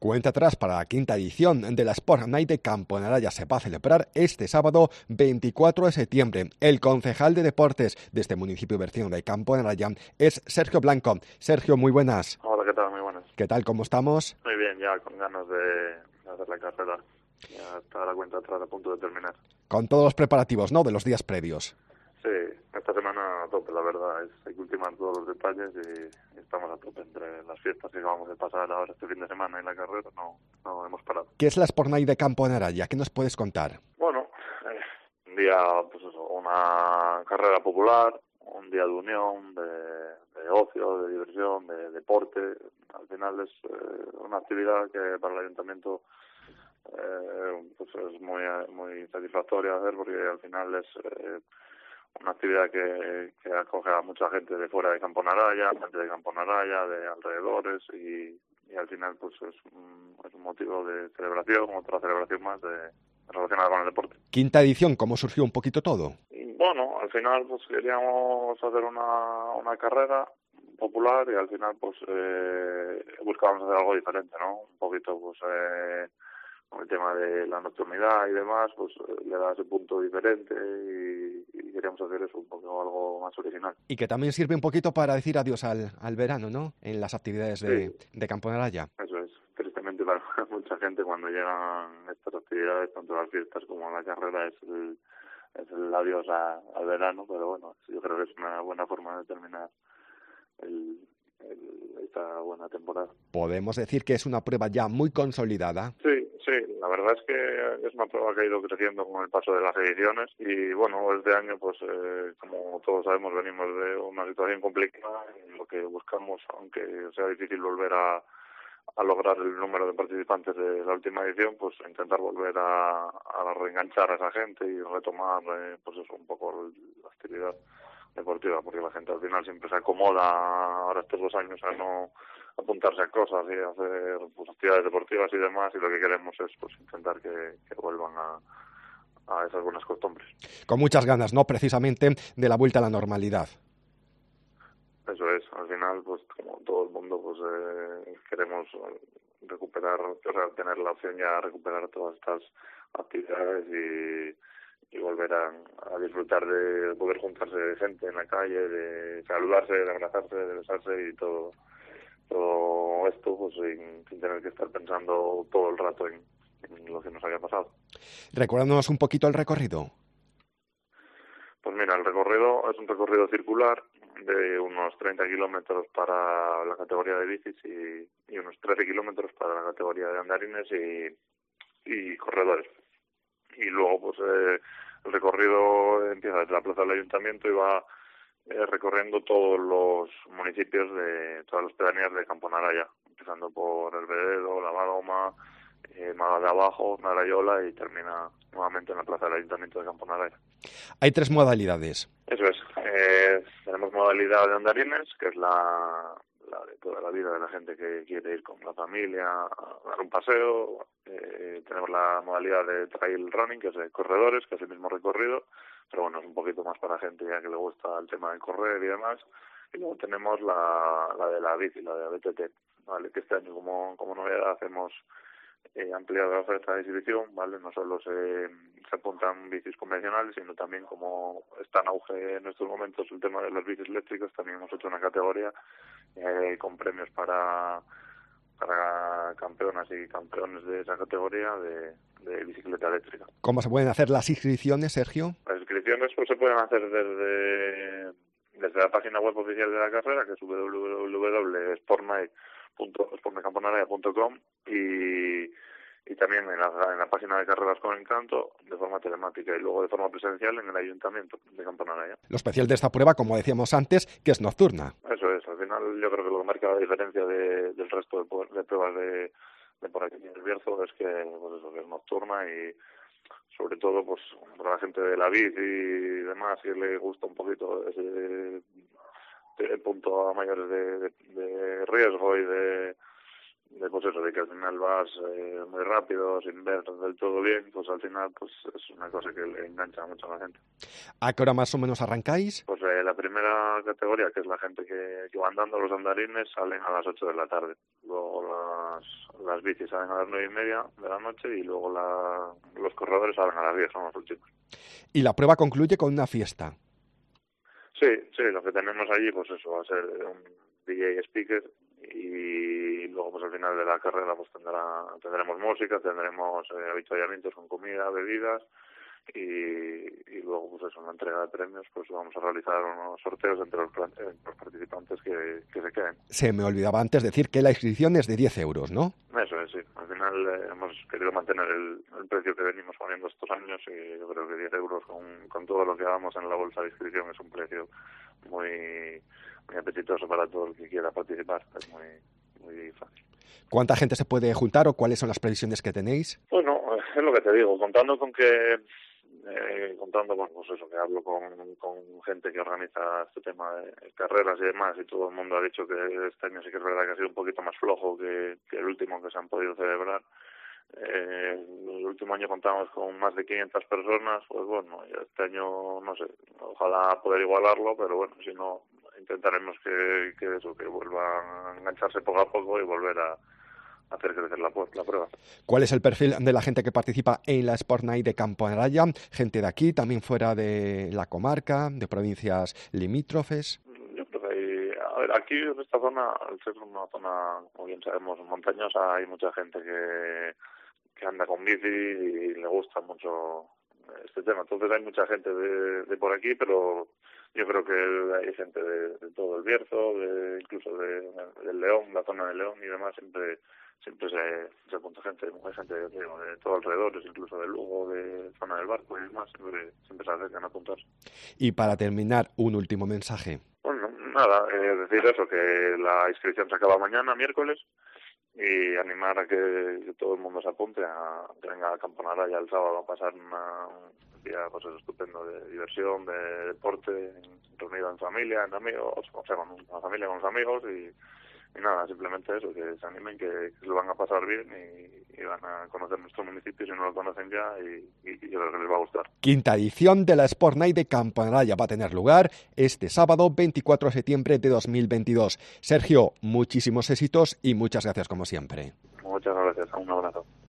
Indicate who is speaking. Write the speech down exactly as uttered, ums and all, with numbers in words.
Speaker 1: Cuenta atrás para la quinta edición de la Sport Night de Camponaraya. Se va a celebrar este sábado veinticuatro de septiembre. El concejal de deportes de este municipio vecino de Camponaraya es Sergio Blanco. Sergio, muy buenas.
Speaker 2: Hola, ¿qué tal? Muy buenas.
Speaker 1: ¿Qué tal? ¿Cómo estamos?
Speaker 2: Muy bien, ya con ganas de, de hacer la carrera. Ya está la cuenta atrás, a punto de terminar.
Speaker 1: Con todos los preparativos, ¿no?, de los días previos.
Speaker 2: Sí, esta semana a tope, la verdad. Es, hay que ultimar todos los detalles y, y estamos a tope entre las fiestas que acabamos de pasar ahora este fin de semana y la carrera. No, no hemos parado.
Speaker 1: ¿Qué es la Sport Night de Camponaraya? ¿Qué nos puedes contar?
Speaker 2: Bueno, eh, un día, pues eso, una carrera popular, un día de unión, de, de ocio, de diversión, de deporte. Al final es eh, una actividad que para el ayuntamiento eh, pues es muy muy satisfactoria hacer, porque al final es eh, una actividad que, que acoge a mucha gente de fuera de Camponaraya, gente de Camponaraya, de alrededores, y, y al final pues es un, es un motivo de celebración, otra celebración más de, relacionada con el deporte.
Speaker 1: Quinta edición, ¿cómo surgió un poquito todo?
Speaker 2: Y bueno, al final pues queríamos hacer una, una carrera popular y al final pues eh, buscábamos hacer algo diferente, ¿no? Un poquito pues eh, con el tema de la nocturnidad y demás, pues eh, le da ese punto diferente y, y queríamos hacer eso, un poco algo más original.
Speaker 1: Y que también sirve un poquito para decir adiós al, al verano, ¿no?, en las actividades de,
Speaker 2: Sí,
Speaker 1: de Camponaraya.
Speaker 2: eso es. Tristemente para mucha gente cuando llegan estas actividades, tanto las fiestas como la carrera, es el, es el adiós a, al verano, pero bueno, yo creo que es una buena forma de terminar el, el, esta buena temporada.
Speaker 1: Podemos decir que es una prueba ya muy consolidada.
Speaker 2: Sí, sí, la verdad es que es una prueba que ha ido creciendo con el paso de las ediciones y bueno, este año pues eh, como todos sabemos venimos de una situación complicada y lo que buscamos, aunque sea difícil volver a, a lograr el número de participantes de la última edición, pues intentar volver a, a reenganchar a esa gente y retomar eh, pues eso, un poco la actividad deportiva, porque la gente al final siempre se acomoda ahora estos dos años a no apuntarse a cosas y hacer pues, actividades deportivas y demás, y lo que queremos es pues intentar que, que vuelvan a, a esas buenas costumbres.
Speaker 1: Con muchas ganas, ¿no?, precisamente de la vuelta a la normalidad.
Speaker 2: Eso es, al final pues como todo el mundo pues eh, queremos recuperar, o sea, tener la opción ya de recuperar todas estas actividades y y volver a, a disfrutar de poder juntarse de gente en la calle, de saludarse, de abrazarse, de besarse y todo todo esto pues sin, sin tener que estar pensando todo el rato en, en lo que nos había pasado.
Speaker 1: Recuérdanos un poquito el recorrido.
Speaker 2: Pues mira, el recorrido es un recorrido circular de unos treinta kilómetros para la categoría de bicis y, y unos trece kilómetros para la categoría de andarines y, y corredores. Y luego pues eh, el recorrido empieza desde la plaza del ayuntamiento y va eh, recorriendo todos los municipios de todas las pedanías de Camponaraya, empezando por El Vededo, La Madoma, eh, Maga de Abajo, Narayola y termina nuevamente en la plaza del ayuntamiento de Camponaraya.
Speaker 1: Hay tres modalidades.
Speaker 2: Eso es. Eh, tenemos modalidad de andarines, que es la, la de toda la vida de la gente que quiere ir con la familia a dar un paseo. Eh, tenemos la modalidad de trail running, que es de corredores, que es el mismo recorrido, pero bueno, es un poquito más para gente ya que le gusta el tema de correr y demás. Y luego tenemos la, la de la bici, la de la B T T, ¿vale? Que este año como, como novedad hacemos eh, ampliado la oferta de exhibición, ¿vale? No solo se, se apuntan bicis convencionales, sino también, como está en auge en estos momentos el tema de las bicis eléctricas, también hemos hecho una categoría eh, con premios para para campeonas y campeones de esa categoría de, de bicicleta eléctrica.
Speaker 1: ¿Cómo se pueden hacer las inscripciones, Sergio?
Speaker 2: Las inscripciones pues se pueden hacer desde desde la página web oficial de la carrera, que es w w w punto sportnight punto camponaraya punto com, y y también en la, en la página de Carreras con Encanto de forma telemática y luego de forma presencial en el Ayuntamiento de Camponaraya.
Speaker 1: Lo especial de esta prueba, como decíamos antes, que es nocturna.
Speaker 2: Eso es, al final yo creo que lo que marca la diferencia de, del resto de, de pruebas de, de por aquí en el Bierzo es que, pues eso, que es nocturna y sobre todo pues para la gente de la bici y demás, que le gusta un poquito ese, ese punto a mayores de, de, de riesgo y de de pues eso, de que al final vas eh, muy rápido, sin ver del todo bien, pues al final pues es una cosa que le engancha mucho a la gente.
Speaker 1: ¿A qué hora más o menos arrancáis?
Speaker 2: Pues eh, la primera primera categoría, que es la gente que, que va andando, los andarines salen a las ocho de la tarde. Luego las, las bicis salen a las nueve y media de la noche y luego la, los corredores salen a las diez, son los últimos.
Speaker 1: Y la prueba concluye con una fiesta.
Speaker 2: Sí, sí, lo que tenemos allí, pues eso, va a ser un D J speaker y luego pues al final de la carrera pues tendrá, tendremos música, tendremos eh, avituallamientos con comida, bebidas y, y luego pues eso, una entrega de premios, pues vamos a realizar unos sorteos entre los, entre los participantes que, que se queden.
Speaker 1: Se me olvidaba antes decir que la inscripción es de diez euros, ¿no?
Speaker 2: Eso es, sí. Al final eh, hemos querido mantener el, el precio que venimos poniendo estos años y yo creo que diez euros con, con todo lo que hagamos en la bolsa de inscripción es un precio muy, muy apetitoso para todo el que quiera participar. Es muy, muy fácil.
Speaker 1: ¿Cuánta gente se puede juntar o cuáles son las previsiones que tenéis?
Speaker 2: Bueno, es lo que te digo, contando con que Eh, contando con pues eso, que hablo con, con gente que organiza este tema de carreras y demás, y todo el mundo ha dicho que este año sí que es verdad que ha sido un poquito más flojo que, que el último que se han podido celebrar. Eh, el último año contamos con más de quinientas personas, pues bueno, y este año no sé, ojalá poder igualarlo, pero bueno, si no, intentaremos que, que eso, que vuelvan a engancharse poco a poco y volver a hacer crecer la, la prueba.
Speaker 1: ¿Cuál es el perfil de la gente que participa en la Sport Night de Camponaraya? ¿Gente de aquí, también fuera de la comarca, de provincias limítrofes?
Speaker 2: Yo creo que hay, a ver, aquí en esta zona, al ser una zona, como bien sabemos, montañosa, hay mucha gente que, que anda con bici y le gusta mucho este tema. Entonces hay mucha gente de, de por aquí, pero yo creo que hay gente de, de todo el Bierzo, de, incluso de, del León, la zona de León y demás, siempre siempre se, se apunta gente, hay gente digo, de todo alrededor, incluso de Lugo, de zona del Barco y demás, siempre, siempre se acercan a apuntarse.
Speaker 1: Y para terminar, un último mensaje.
Speaker 2: Bueno, nada, eh, decir eso, que la inscripción se acaba mañana, miércoles, y animar a que, que todo el mundo se apunte, a que venga a Camponaraya el sábado a pasar una, un día pues, estupendo de diversión, de deporte, reunido en familia, en amigos, o sea, con la familia, con los amigos y Y nada, simplemente eso, que se animen, que, que se lo van a pasar bien y, y van a conocer nuestro municipio si no lo conocen ya y, y, y yo creo que les va a gustar.
Speaker 1: Quinta edición de la Sport Night de Camponaraya va a tener lugar este sábado veinticuatro de septiembre de dos mil veintidós. Sergio, muchísimos éxitos y muchas gracias como siempre.
Speaker 2: Muchas gracias, un abrazo.